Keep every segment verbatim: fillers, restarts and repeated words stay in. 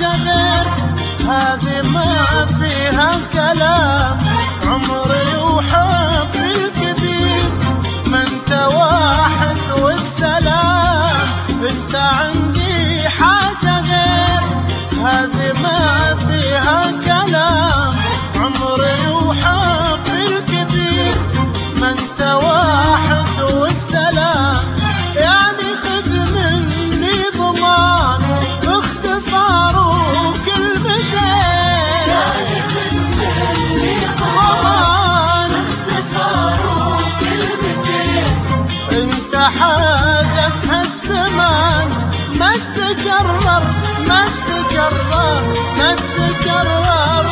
حاجة غير هذه ما فيها كلام. عمري وحبي الكبير ما انت واحد والسلام. انت عندي حاجة غير هذه ما فيها كلام. عمري وحبي الكبير ما انت واحد والسلام. يعني خذ مني ضمان باختصار وكلمتين. يعني خذ مني ضمان باختصار وكلمتين. انت حاجة في هالزمان ما تكرر ما تكرر ما تكرر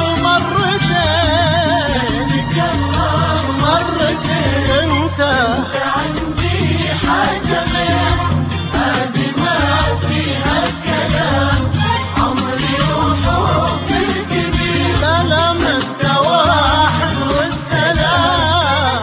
مرتين. تكرر مرتين. انت عندي حاجة غير هذه ما فيها كلام. عمري وحبي الكبير لا لا ما انت واحد والسلام.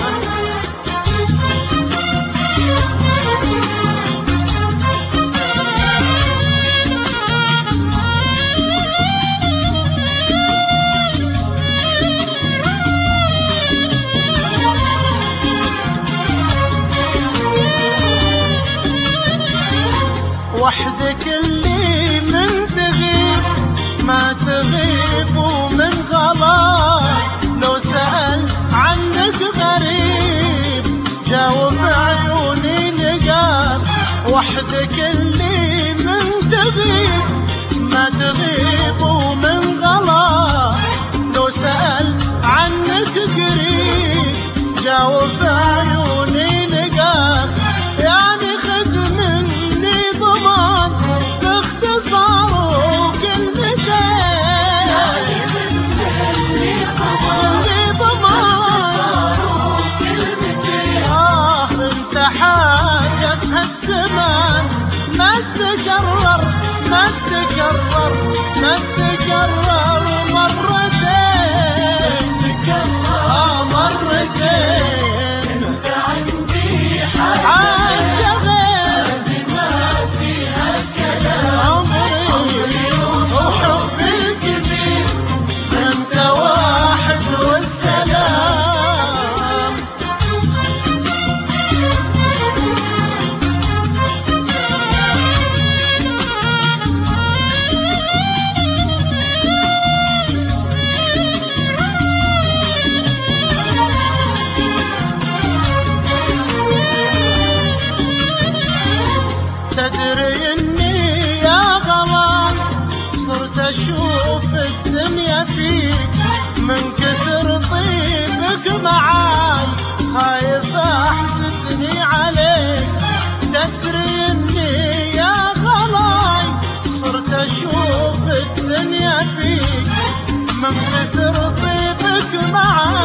وحدك اللي من تغيب ما تغيب ومن غلط. لو سأل عنك غريب جاوب عيوني لقاك. وحدك اللي من تغيب ما تغيب ومن غلط. لو سأل عنك قريب جاوب عيوني لقاك. يعني خذ مني ضمان باختصار وكلمتين. يعني خذ مني ضمان باختصار وكلمتين. آه انت حاجة في هالزمان ما تكرر ما تكرر ما تكرر مرتين. تكرر آه مرتين. انت عندي حاجة حاجة غير هذه ما فيها كلام. عمري وحبي الكبير انت واحد والسلام. تدري اني يا غلال صرت اشوف الدنيا فيك من كثر طيبك معاي خايف احسدني عليك. تدري اني يا غلال صرت اشوف الدنيا فيك من كثر طيبك معاي